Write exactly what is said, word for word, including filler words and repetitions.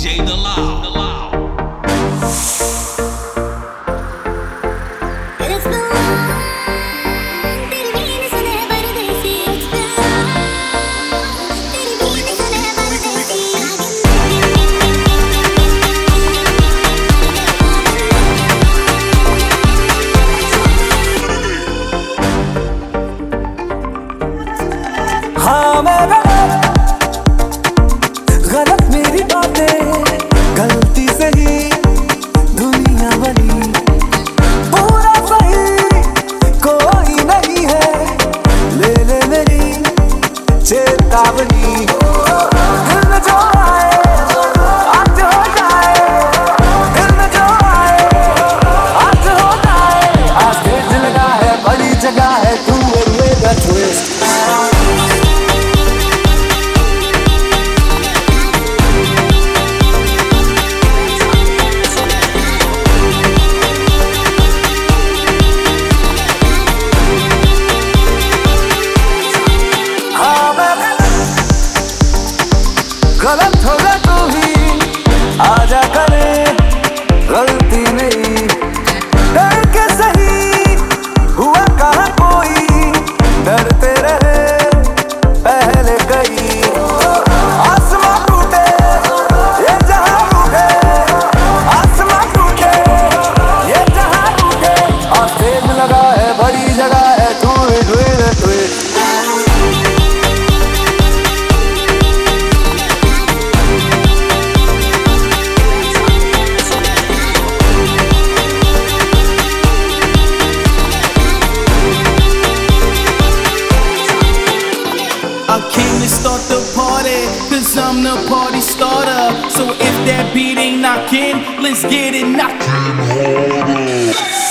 J Dalal. हाँ मैं गलत गलत मेरी बातें गलती से ही दुनिया बनी पूरा सही कोई नहीं है ले ले मेरी चेतावनी दिल में जो आए आज हो जाए दिल में जो आए आज हो जाए आज स्टेज लगा है बड़ी जगह है तू with a twist गलत होगा तू ही आजा करे गलती नहीं डर के सही हुआ कहाँ कोई डरते रहे पहले कई आसमां टूटे ये जहां टूटे आसमां टूटे ये जहां टूटे और स्टेज लगा है बड़ी जगह है तू it with I came to start the party, cause I'm the party starter. So if that beat ain't knocking, let's get it knockin' harder.